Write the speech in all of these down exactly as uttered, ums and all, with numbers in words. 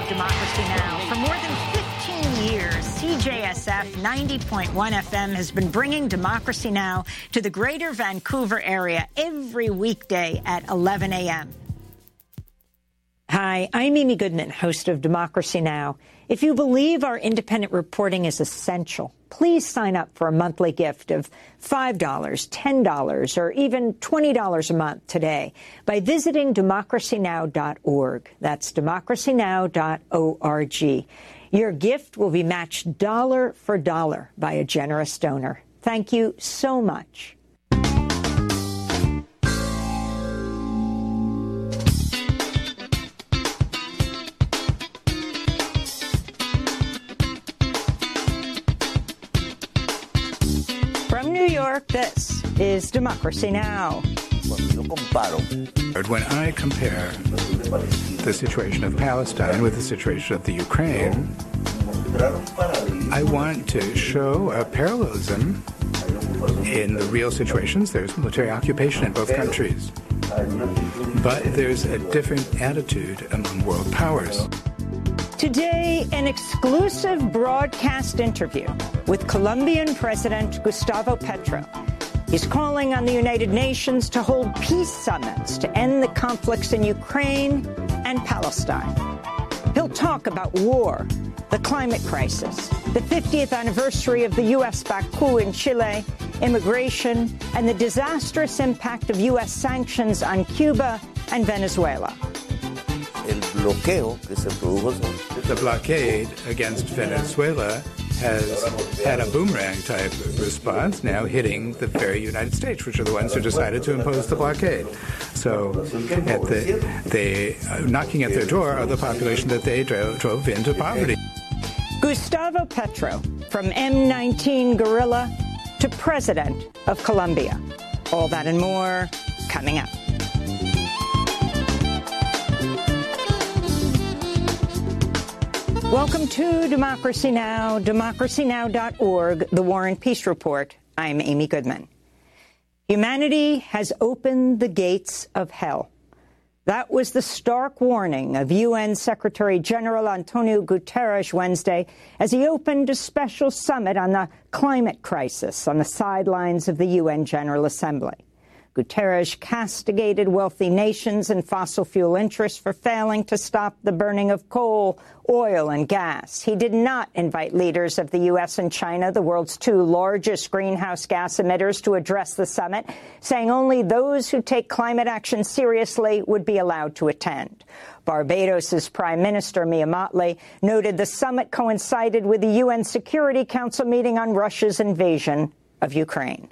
of Democracy Now! For more than fifteen years, C J S F ninety point one F M has been bringing Democracy Now! To the greater Vancouver area every weekday at eleven a m Hi, I'm Amy Goodman, host of Democracy Now! If you believe our independent reporting is essential, please sign up for a monthly gift of five dollars, ten dollars, or even twenty dollars a month today by visiting democracy now dot org. That's democracy now dot org. Your gift will be matched dollar for dollar by a generous donor. Thank you so much. From New York, this is Democracy Now! When I compare the situation of Palestine with the situation of the Ukraine, I want to show a parallelism in the real situations. There's military occupation in both countries, but there's a different attitude among world powers. Today, an exclusive broadcast interview with Colombian President Gustavo Petro. He's calling on the United Nations to hold peace summits to end the conflicts in Ukraine and Palestine. He'll talk about war, the climate crisis, the fiftieth anniversary of the U S-backed coup in Chile, immigration, and the disastrous impact of U S sanctions on Cuba and Venezuela. The blockade against Venezuela has had a boomerang-type response, now hitting the very United States, which are the ones who decided to impose the blockade. So at the, they, uh, knocking at their door are the population that they dro- drove into poverty. Gustavo Petro, from M nineteen guerrilla to President of Colombia. All that and more coming up. Welcome to Democracy Now!, democracy now dot org, the War and Peace Report. I'm Amy Goodman. Humanity has opened the gates of hell. That was the stark warning of U N Secretary General Antonio Guterres Wednesday as he opened a special summit on the climate crisis on the sidelines of the U N General Assembly. Guterres castigated wealthy nations and fossil fuel interests for failing to stop the burning of coal, oil, and gas. He did not invite leaders of the U S and China, the world's two largest greenhouse gas emitters, to address the summit, saying only those who take climate action seriously would be allowed to attend. Barbados' Prime Minister, Mia Mottley, noted the summit coincided with the U N Security Council meeting on Russia's invasion of Ukraine.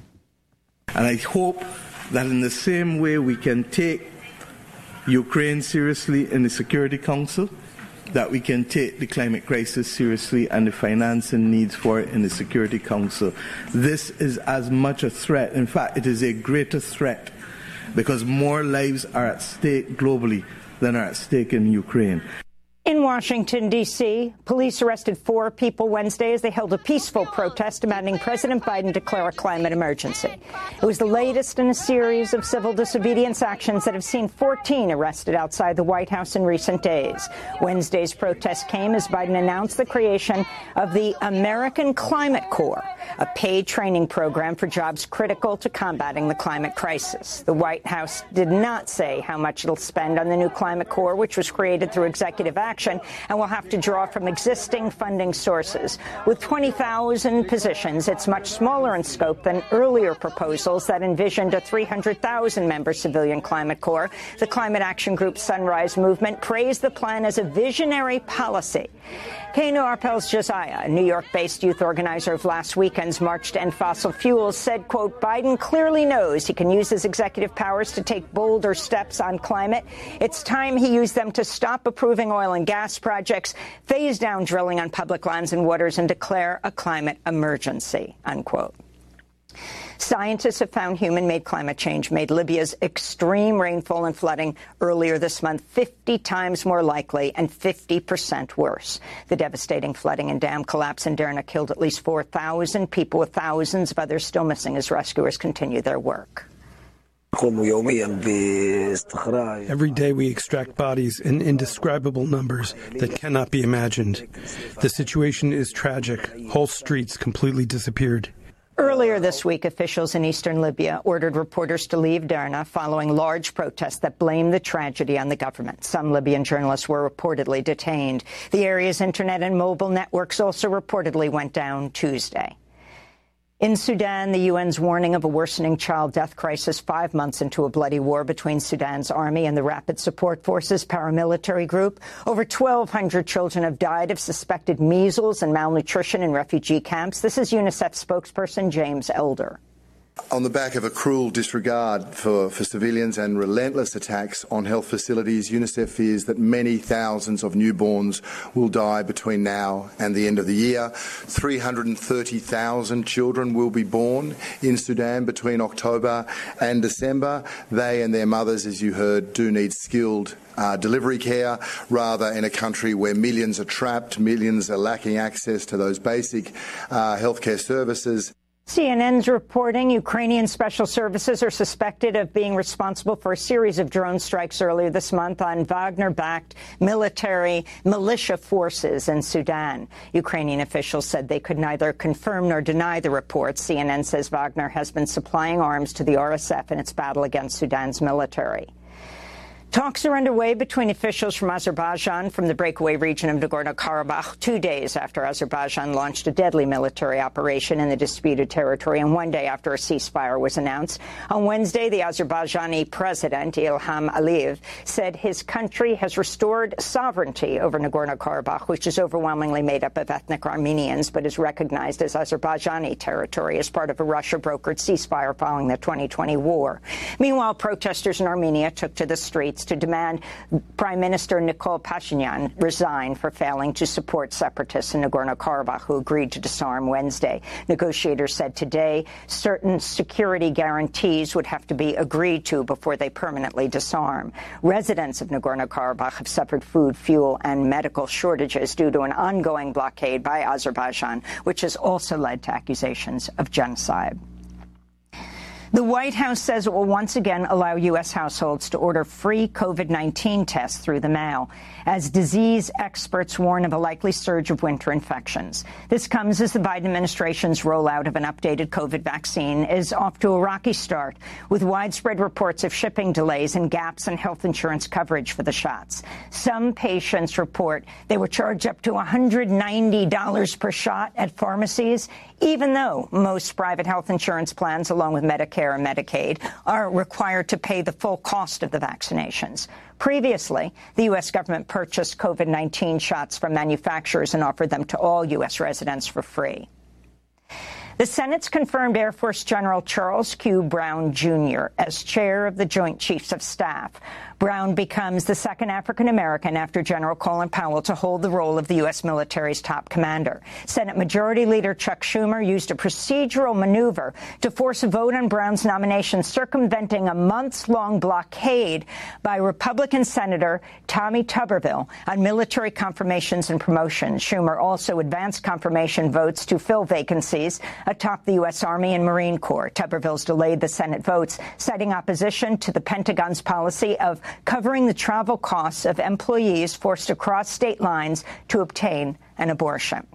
And I hope that in the same way we can take Ukraine seriously in the Security Council, that we can take the climate crisis seriously and the financing needs for it in the Security Council. This is as much a threat. In fact, it is a greater threat because more lives are at stake globally than are at stake in Ukraine. In Washington, D C, police arrested four people Wednesday as they held a peaceful protest demanding President Biden declare a climate emergency. It was the latest in a series of civil disobedience actions that have seen fourteen arrested outside the White House in recent days. Wednesday's protest came as Biden announced the creation of the American Climate Corps, a paid training program for jobs critical to combating the climate crisis. The White House did not say how much it'll spend on the new Climate Corps, which was created through executive action and will have to draw from existing funding sources. With twenty thousand positions, it's much smaller in scope than earlier proposals that envisioned a three hundred thousand member civilian climate corps. The Climate Action Group Sunrise Movement praised the plan as a visionary policy. Kano Arpels Josiah, a New York-based youth organizer of last weekend's March to End Fossil Fuels, said, quote, Biden clearly knows he can use his executive powers to take bolder steps on climate. It's time he used them to stop approving oil and gas projects, phase down drilling on public lands and waters, and declare a climate emergency, unquote. Scientists have found human-made climate change made Libya's extreme rainfall and flooding earlier this month fifty times more likely and fifty percent worse. The devastating flooding and dam collapse in Derna killed at least four thousand people, with thousands of others still missing as rescuers continue their work. Every day we extract bodies in indescribable numbers that cannot be imagined. The situation is tragic. Whole streets completely disappeared. Earlier this week, officials in eastern Libya ordered reporters to leave Derna following large protests that blamed the tragedy on the government. Some Libyan journalists were reportedly detained. The area's internet and mobile networks also reportedly went down Tuesday. In Sudan, the U N's warning of a worsening child death crisis five months into a bloody war between Sudan's army and the Rapid Support Forces paramilitary group. Over twelve hundred children have died of suspected measles and malnutrition in refugee camps. This is UNICEF spokesperson James Elder. On the back of a cruel disregard for, for civilians and relentless attacks on health facilities, UNICEF fears that many thousands of newborns will die between now and the end of the year. three hundred thirty thousand children will be born in Sudan between October and December. They and their mothers, as you heard, do need skilled Uh, delivery care, rather in a country where millions are trapped, millions are lacking access to those basic uh, healthcare services. C N N's reporting Ukrainian special services are suspected of being responsible for a series of drone strikes earlier this month on Wagner-backed military militia forces in Sudan. Ukrainian officials said they could neither confirm nor deny the reports. C N N says Wagner has been supplying arms to the R S F in its battle against Sudan's military. Talks are underway between officials from Azerbaijan from the breakaway region of Nagorno-Karabakh two days after Azerbaijan launched a deadly military operation in the disputed territory and one day after a ceasefire was announced. On Wednesday, the Azerbaijani president, Ilham Aliyev, said his country has restored sovereignty over Nagorno-Karabakh, which is overwhelmingly made up of ethnic Armenians, but is recognized as Azerbaijani territory as part of a Russia-brokered ceasefire following the twenty twenty war. Meanwhile, protesters in Armenia took to the streets to demand Prime Minister Nikol Pashinyan resign for failing to support separatists in Nagorno-Karabakh who agreed to disarm Wednesday. Negotiators said today certain security guarantees would have to be agreed to before they permanently disarm. Residents of Nagorno-Karabakh have suffered food, fuel, and medical shortages due to an ongoing blockade by Azerbaijan, which has also led to accusations of genocide. The White House says it will once again allow U S households to order free COVID nineteen tests through the mail, as disease experts warn of a likely surge of winter infections. This comes as the Biden administration's rollout of an updated COVID vaccine is off to a rocky start, with widespread reports of shipping delays and gaps in health insurance coverage for the shots. Some patients report they were charged up to one hundred ninety dollars per shot at pharmacies, even though most private health insurance plans, along with Medicare and Medicaid, are required to pay the full cost of the vaccinations. Previously, the U S government purchased COVID nineteen shots from manufacturers and offered them to all U S residents for free. The Senate's confirmed Air Force General Charles Q. Brown, Junior as chair of the Joint Chiefs of Staff. Brown becomes the second African-American after General Colin Powell to hold the role of the U S military's top commander. Senate Majority Leader Chuck Schumer used a procedural maneuver to force a vote on Brown's nomination, circumventing a months-long blockade by Republican Senator Tommy Tuberville on military confirmations and promotions. Schumer also advanced confirmation votes to fill vacancies atop the U S Army and Marine Corps. Tuberville's delayed the Senate votes, citing opposition to the Pentagon's policy of covering the travel costs of employees forced to cross state lines to obtain an abortion.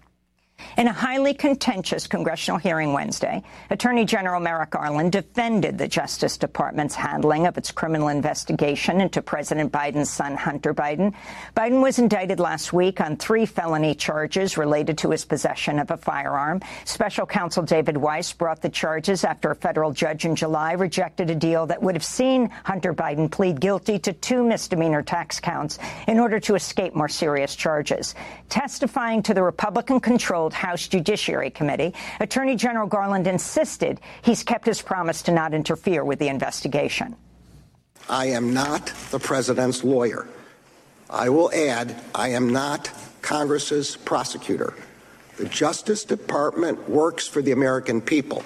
In a highly contentious congressional hearing Wednesday, Attorney General Merrick Garland defended the Justice Department's handling of its criminal investigation into President Biden's son, Hunter Biden. Biden was indicted last week on three felony charges related to his possession of a firearm. Special counsel David Weiss brought the charges after a federal judge in July rejected a deal that would have seen Hunter Biden plead guilty to two misdemeanor tax counts in order to escape more serious charges. Testifying to the Republican-controlled House Judiciary Committee, Attorney General Garland insisted he's kept his promise to not interfere with the investigation. I am not the president's lawyer. I will add, I am not Congress's prosecutor. The Justice Department works for the American people.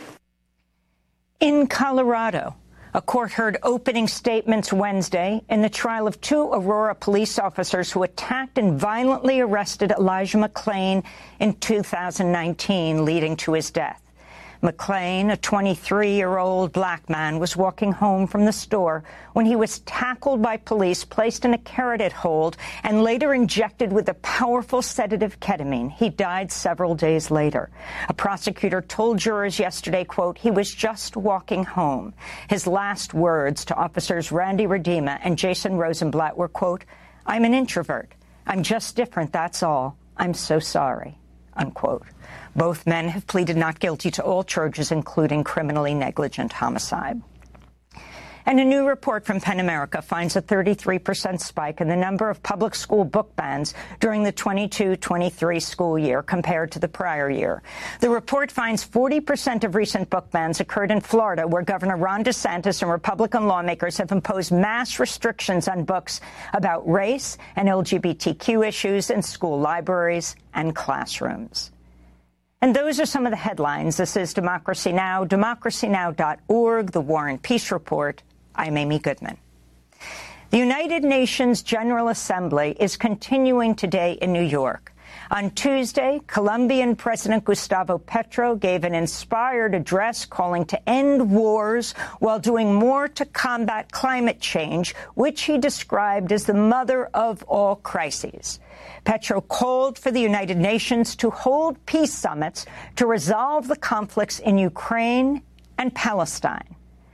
In Colorado, a court heard opening statements Wednesday in the trial of two Aurora police officers who attacked and violently arrested Elijah McClain in two thousand nineteen, leading to his death. McLean, a twenty-three-year-old black man, was walking home from the store when he was tackled by police, placed in a carotid hold, and later injected with a powerful sedative ketamine. He died several days later. A prosecutor told jurors yesterday, quote, he was just walking home. His last words to officers Randy Redeema and Jason Rosenblatt were, quote, I'm an introvert. I'm just different, that's all. I'm so sorry, unquote. Both men have pleaded not guilty to all charges, including criminally negligent homicide. And a new report from PEN America finds a thirty-three percent spike in the number of public school book bans during the twenty-two twenty-three school year compared to the prior year. The report finds forty percent of recent book bans occurred in Florida, where Governor Ron DeSantis and Republican lawmakers have imposed mass restrictions on books about race and L G B T Q issues in school libraries and classrooms. And those are some of the headlines. This is Democracy Now!, democracy now dot org, The War and Peace Report. I'm Amy Goodman. The United Nations General Assembly is continuing today in New York. On Tuesday, Colombian President Gustavo Petro gave an inspired address calling to end wars while doing more to combat climate change, which he described as the mother of all crises. Petro called for the United Nations to hold peace summits to resolve the conflicts in Ukraine and Palestine.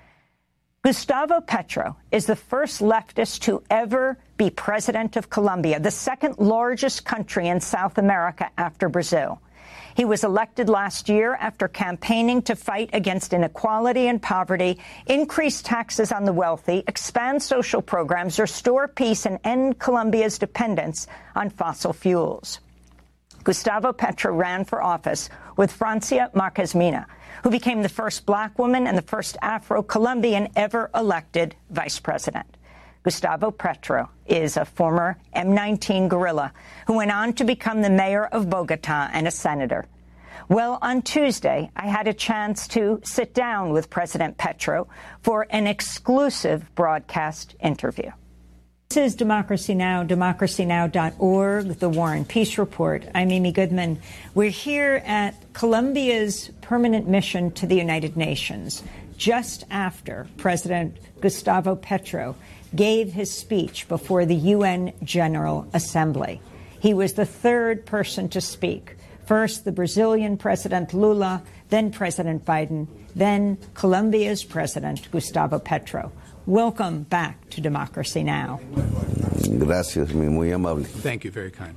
Gustavo Petro is the first leftist to ever be president of Colombia, the second largest country in South America after Brazil. He was elected last year after campaigning to fight against inequality and poverty, increase taxes on the wealthy, expand social programs, restore peace, and end Colombia's dependence on fossil fuels. Gustavo Petro ran for office with Francia Márquez Mina, who became the first black woman and the first Afro-Colombian ever elected vice president. Gustavo Petro is a former M nineteen guerrilla who went on to become the mayor of Bogota and a senator. Well, on Tuesday, I had a chance to sit down with President Petro for an exclusive broadcast interview. This is Democracy Now!, democracy now dot org, The War and Peace Report. I'm Amy Goodman. We're here at Colombia's permanent mission to the United Nations, just after President Gustavo Petro gave his speech before the U N General Assembly. He was the third person to speak. First, the Brazilian President Lula, then President Biden, then Colombia's President Gustavo Petro. Welcome back to Democracy Now! Gracias, muy amable. Thank you, very kind.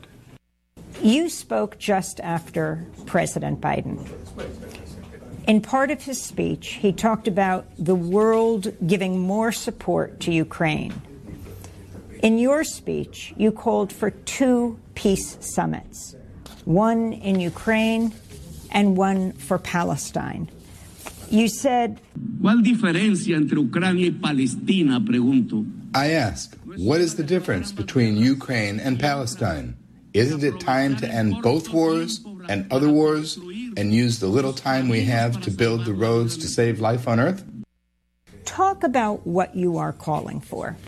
You spoke just after President Biden. In part of his speech, he talked about the world giving more support to Ukraine. In your speech, you called for two peace summits, one in Ukraine and one for Palestine. You said, ¿Cuál diferencia entre Ucrania y Palestina, pregunto? I ask, what is the difference between Ukraine and Palestine? Isn't it time to end both wars and other wars and use the little time we have to build the roads to save life on Earth? Talk about what you are calling for.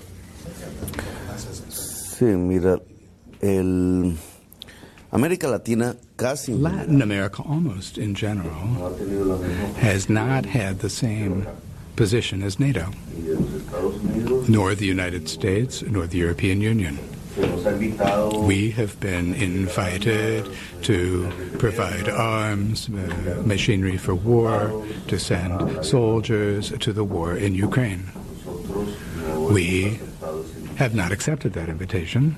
Sí, mira, el América Latina casi... Latin America, almost in general, has not had the same position as NATO, nor the United States, nor the European Union. We have been invited to provide arms, uh, machinery for war, to send soldiers to the war in Ukraine. We have not accepted that invitation.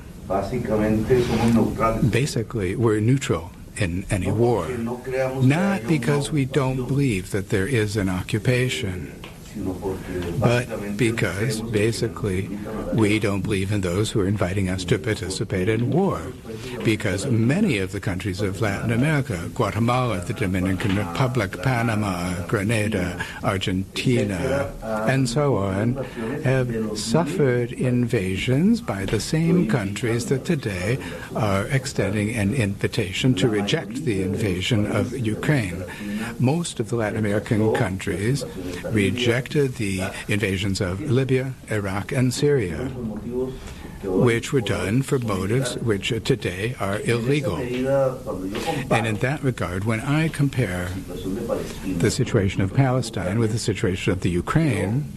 Basically, we're neutral in any war, not because we don't believe that there is an occupation, but because, basically, we don't believe in those who are inviting us to participate in war. Because many of the countries of Latin America, Guatemala, the Dominican Republic, Panama, Grenada, Argentina, and so on, have suffered invasions by the same countries that today are extending an invitation to reject the invasion of Ukraine. Most of the Latin American countries rejected the invasions of Libya, Iraq, and Syria. which were done for motives which uh, today are illegal. And in that regard, when I compare the situation of Palestine with the situation of the Ukraine,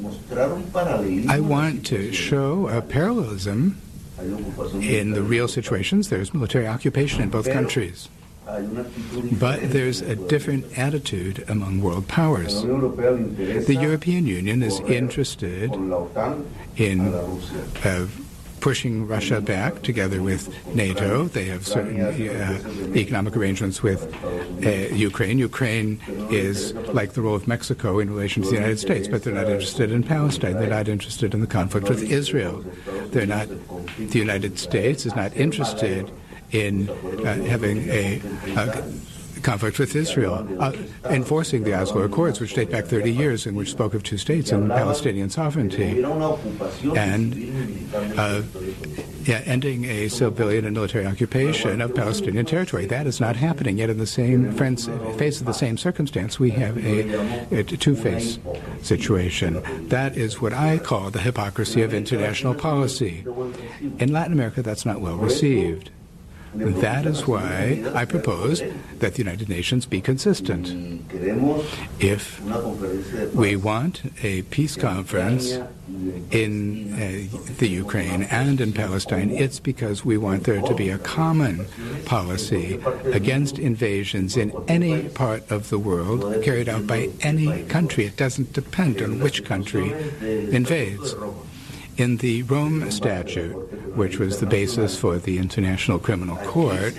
I want to show a parallelism in the real situations. There's military occupation in both countries. But there's a different attitude among world powers. The European Union is interested in uh, pushing Russia back together with NATO. They have certain uh, economic arrangements with uh, Ukraine. Ukraine is like the role of Mexico in relation to the United States, but they're not interested in Palestine. They're not interested in the conflict with Israel. They're not, the United States is not interested in uh, having a, a conflict with Israel, uh, enforcing the Oslo Accords, which date back thirty years and which spoke of two states and Palestinian sovereignty, and uh, yeah, ending a civilian and military occupation of Palestinian territory. That is not happening. Yet in the same face of the same circumstance, we have a, a two-face situation. That is what I call the hypocrisy of international policy. In Latin America, that's not well received. That is why I propose that the United Nations be consistent. If we want a peace conference in uh, the Ukraine and in Palestine, it's because we want there to be a common policy against invasions in any part of the world carried out by any country. It doesn't depend on which country invades. In the Rome Statute, which was the basis for the International Criminal Court,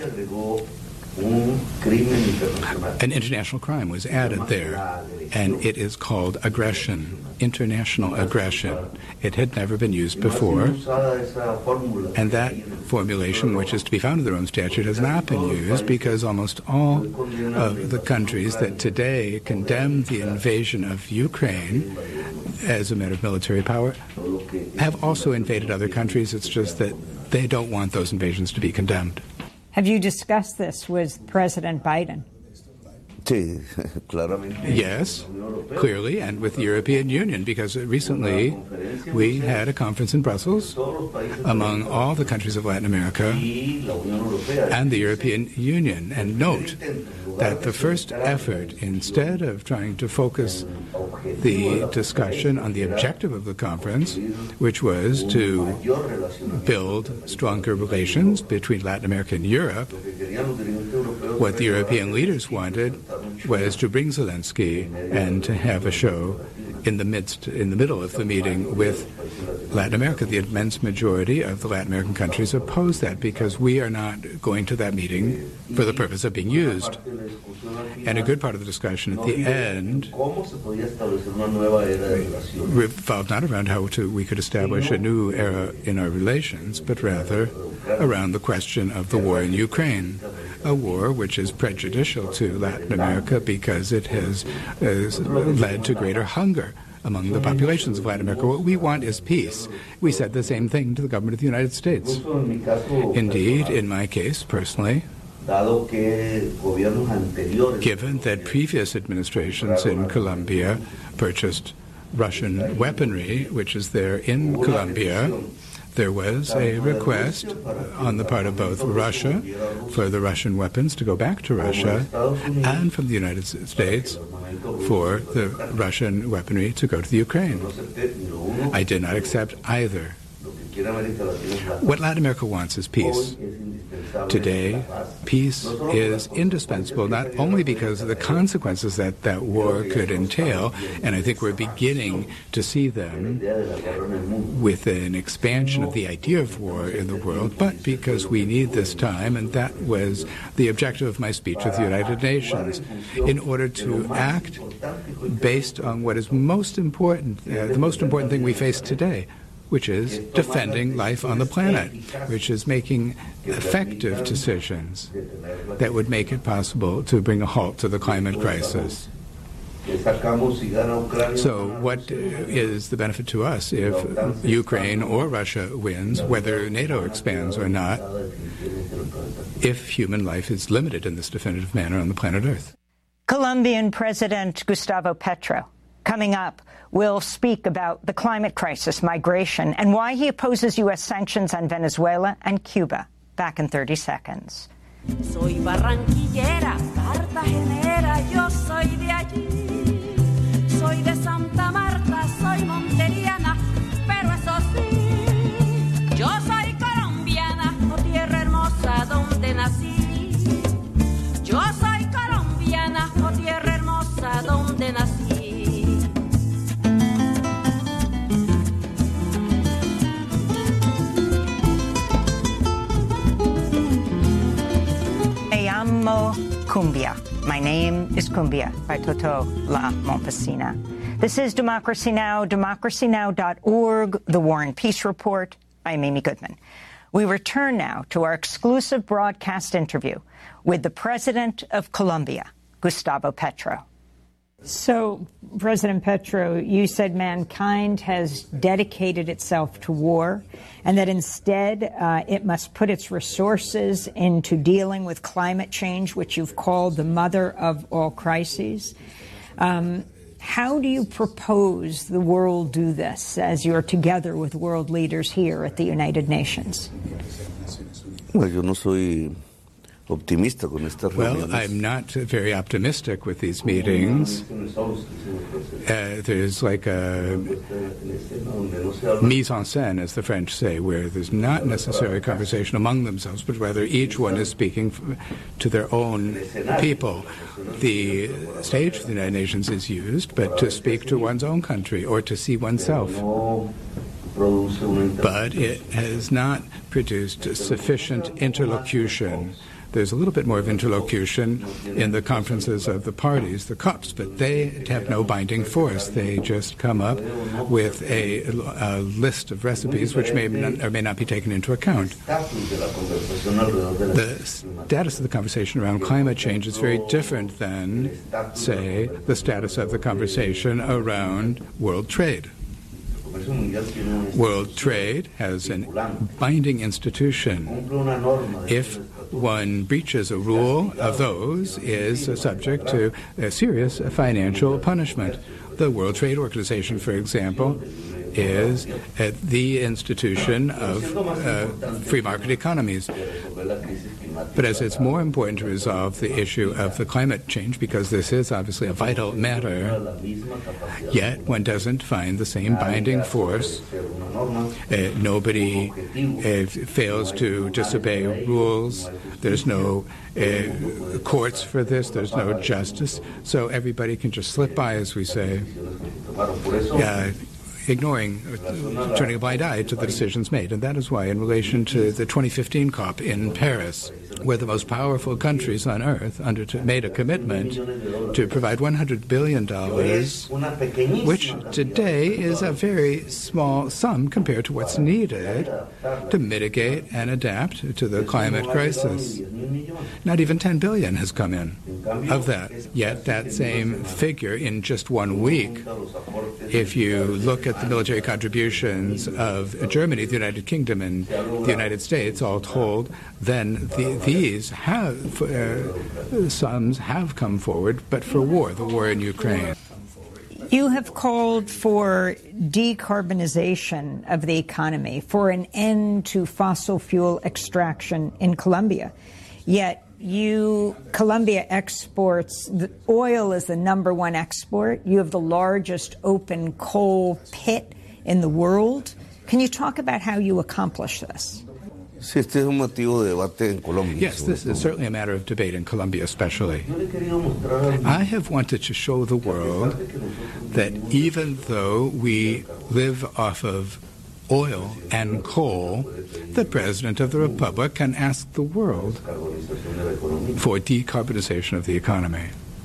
an international crime was added there, and it is called aggression, international aggression. It had never been used before, and that formulation, which is to be found in the Rome Statute, has not been used because almost all of the countries that today condemn the invasion of Ukraine as a matter of military power have also invaded other countries. It's just that they don't want those invasions to be condemned. Have you discussed this with President Biden? Yes, clearly, and with the European Union, because recently we had a conference in Brussels among all the countries of Latin America and the European Union. And note that the first effort, instead of trying to focus the discussion on the objective of the conference, which was to build stronger relations between Latin America and Europe, what the European leaders wanted was to bring Zelensky and to have a show in the midst, in the middle of the meeting with Latin America. The immense majority of the Latin American countries oppose that because we are not going to that meeting for the purpose of being used. And a good part of the discussion at the end revolved not around how to, we could establish a new era in our relations, but rather around the question of the war in Ukraine, a war which is prejudicial to Latin America because it has, has led to greater hunger among the populations of Latin America. What we want is peace. We said the same thing to the government of the United States. Indeed, in my case, personally, given that previous administrations in Colombia purchased Russian weaponry, which is there in Colombia, there was a request on the part of both Russia for the Russian weapons to go back to Russia and from the United States for the Russian weaponry to go to the Ukraine. I did not accept either. What Latin America wants is peace. Today, peace is indispensable not only because of the consequences that that war could entail, and I think we're beginning to see them with an expansion of the idea of war in the world, but because we need this time, and that was the objective of my speech with the United Nations, in order to act based on what is most important, uh, the most important thing we face today, which is defending life on the planet, which is making effective decisions that would make it possible to bring a halt to the climate crisis. So what is the benefit to us if Ukraine or Russia wins, whether NATO expands or not, if human life is limited in this definitive manner on the planet Earth? Colombian President Gustavo Petro Coming up, we'll speak about the climate crisis, migration, and why he opposes U S sanctions on Venezuela and Cuba. Back in thirty seconds. Soy barranquillera, cartagenera, yo soy de allí. Soy de Santa Marta, soy monteriana, pero eso sí, yo soy colombiana, oh tierra hermosa donde nací. Yo soy colombiana, oh tierra hermosa donde nací. Cumbia. My name is Cumbia by Toto La Montesina. This is Democracy Now!, democracy now dot org, The War and Peace Report. I'm Amy Goodman. We return now to our exclusive broadcast interview with the President of Colombia, Gustavo Petro. So, President Petro, you said mankind has dedicated itself to war and that instead uh, it must put its resources into dealing with climate change, which you've called the mother of all crises. Um, how do you propose the world do this as you're together with world leaders here at the United Nations? Well, yo no soy optimista con estas Well, reuniones. I'm not very optimistic with these meetings. Uh, there's like a mise en scène, as the French say, where there's not necessarily a conversation among themselves, but rather each one is speaking to their own people. The stage of the United Nations is used, but to speak to one's own country or to see oneself. But it has not produced sufficient interlocution. There's a little bit more of interlocution in the conferences of the parties, the COPs, but they have no binding force. They just come up with a, a list of recipes which may not, or may not be taken into account. The status of the conversation around climate change is very different than, say, the status of the conversation around world trade. World trade has a binding institution. If one breaches a rule of those, is subject to a serious financial punishment. The World Trade Organization, for example, is uh, the institution of uh, free market economies. But as it's more important to resolve the issue of the climate change, because this is obviously a vital matter, yet one doesn't find the same binding force. Uh, nobody uh, fails to disobey rules. There's no uh, courts for this. There's no justice. So everybody can just slip by, as we say, uh, ignoring, uh, turning a blind eye to the decisions made. And that is why, in relation to the twenty fifteen COP in Paris, where the most powerful countries on earth under made a commitment to provide one hundred billion dollars, which today is a very small sum compared to what's needed to mitigate and adapt to the climate crisis. Not even ten billion dollars has come in of that. Yet that same figure in just one week, if you look at the military contributions of Germany, the United Kingdom, and the United States, all told, then the, these have, uh, sums have come forward, but for war, the war in Ukraine. You have called for decarbonization of the economy, for an end to fossil fuel extraction in Colombia. Yet you, Colombia exports, the oil is the number one export. You have the largest open coal pit in the world. Can you talk about how you accomplish this? Sí, este es un motivo de debate en Colombia. Yes, this is certainly a matter of debate in Colombia especially. I have wanted to show the world that even though we live off of oil and coal, the President of the Republic can ask the world for decarbonization of the economy.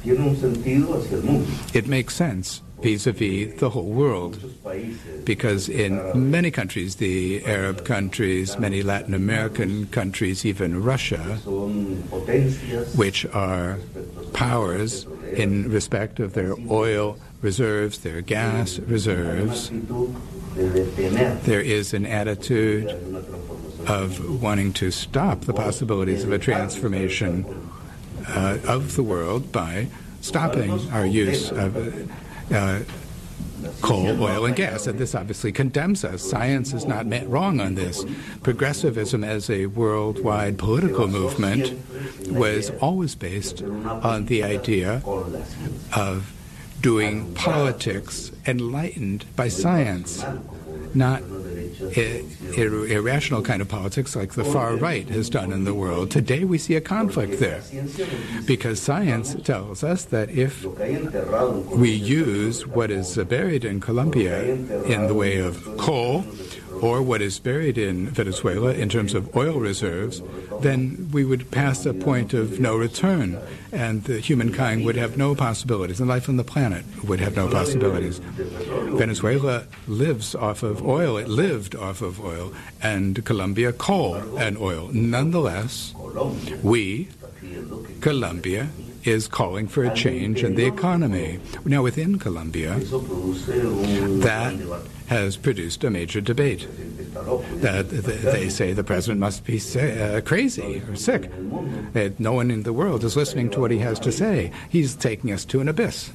It makes sense vis-a-vis the whole world, because in many countries, the Arab countries, many Latin American countries, even Russia, which are powers in respect of their oil reserves, their gas reserves, there is an attitude of wanting to stop the possibilities of a transformation uh, of the world by stopping our use of uh, coal, oil, and gas. And this obviously condemns us. Science is not wrong on this. Progressivism as a worldwide political movement was always based on the idea of doing politics enlightened by science, not I- ir- irrational kind of politics like the far right has done in the world. Today we see a conflict there because science tells us that if we use what is buried in Colombia in the way of coal or what is buried in Venezuela in terms of oil reserves, then we would pass a point of no return, and the humankind would have no possibilities, and life on the planet would have no possibilities. Venezuela lives off of oil. It lived off of oil, and Colombia, coal and oil. Nonetheless, we, Colombia, is calling for a change in the economy. Now, within Colombia, that has produced a major debate. That they say the president must be uh, crazy or sick. That no one in the world is listening to what he has to say. He's taking us to an abyss.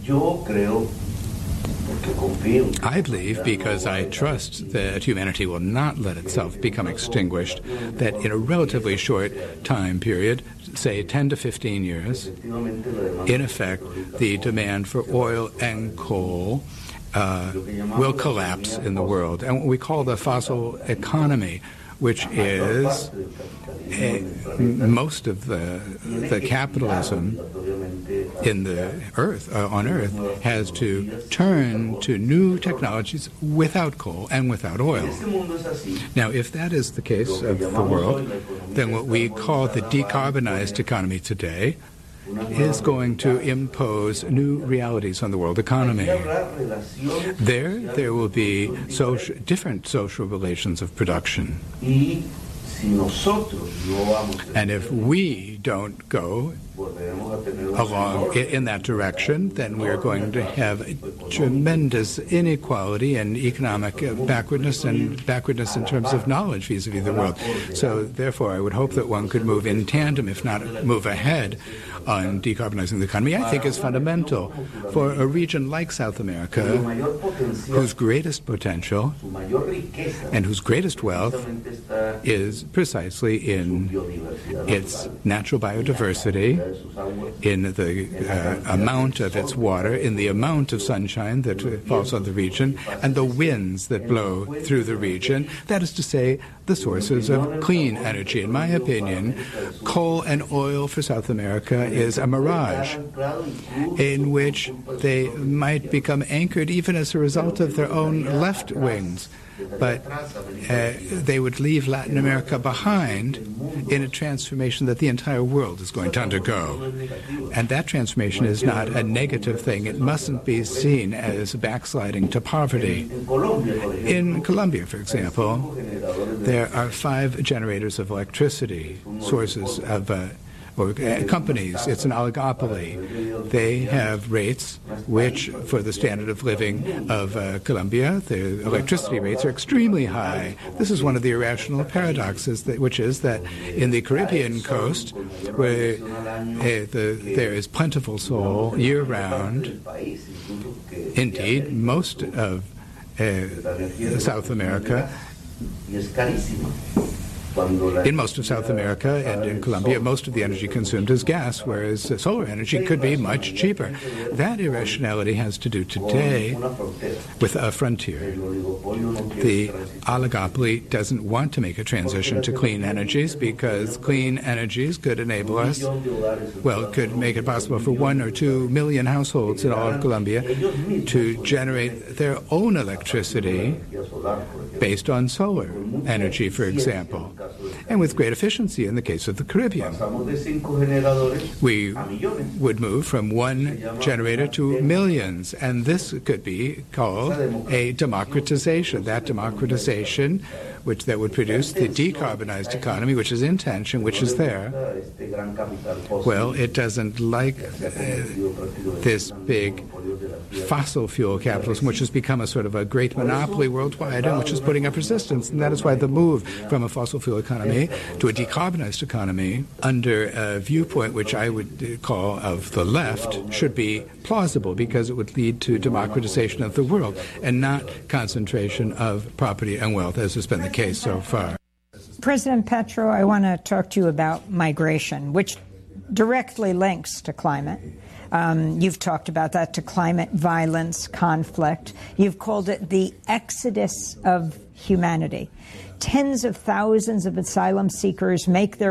I believe, because I trust that humanity will not let itself become extinguished, that in a relatively short time period, say ten to fifteen years, in effect, the demand for oil and coal uh, will collapse in the world. And what we call the fossil economy, which is a, most of the the capitalism in the earth uh, on Earth has to turn to new technologies without coal and without oil. Now, if that is the case of the world, then what we call the decarbonized economy today is going to impose new realities on the world economy. There, there will be social, different social relations of production. And if we don't go along in that direction, then we're going to have tremendous inequality and economic backwardness and backwardness in terms of knowledge vis-a-vis the world. So therefore, I would hope that one could move in tandem, if not move ahead, on decarbonizing the economy. I think is fundamental for a region like South America, whose greatest potential and whose greatest wealth is precisely in its natural biodiversity, in the uh, amount of its water, in the amount of sunshine that falls on the region, and the winds that blow through the region. That is to say, the sources of clean energy. In my opinion, coal and oil for South America is a mirage in which they might become anchored even as a result of their own left wings. But uh, they would leave Latin America behind in a transformation that the entire world is going to undergo. And that transformation is not a negative thing. It mustn't be seen as backsliding to poverty. In Colombia, for example, there are five generators of electricity, sources of uh, or uh, companies. It's an oligopoly. They have rates which, for the standard of living of uh, Colombia, the electricity rates are extremely high. This is one of the irrational paradoxes, that, which is that in the Caribbean coast, where uh, the, there is plentiful soil year-round, indeed, most of uh, South America, in most of South America and in Colombia, most of the energy consumed is gas, whereas solar energy could be much cheaper. That irrationality has to do today with a frontier. The oligopoly doesn't want to make a transition to clean energies because clean energies could enable us, well, could make it possible for one or two million households in all of Colombia to generate their own electricity based on solar energy, for example, and with great efficiency in the case of the Caribbean. We would move from one generator to millions, and this could be called a democratization. That democratization, which that would produce the decarbonized economy, which is in tension, which is there. Well, it doesn't like uh, this big fossil fuel capitalism, which has become a sort of a great monopoly worldwide and which is putting up resistance. And that is why the move from a fossil fuel economy to a decarbonized economy under a viewpoint which I would call of the left should be plausible, because it would lead to democratization of the world and not concentration of property and wealth, as has been the case so far. President Petro, I want to talk to you about migration, which directly links to climate. Um, you've talked about that, to climate violence, conflict. You've called it the exodus of humanity. Tens of thousands of asylum seekers make their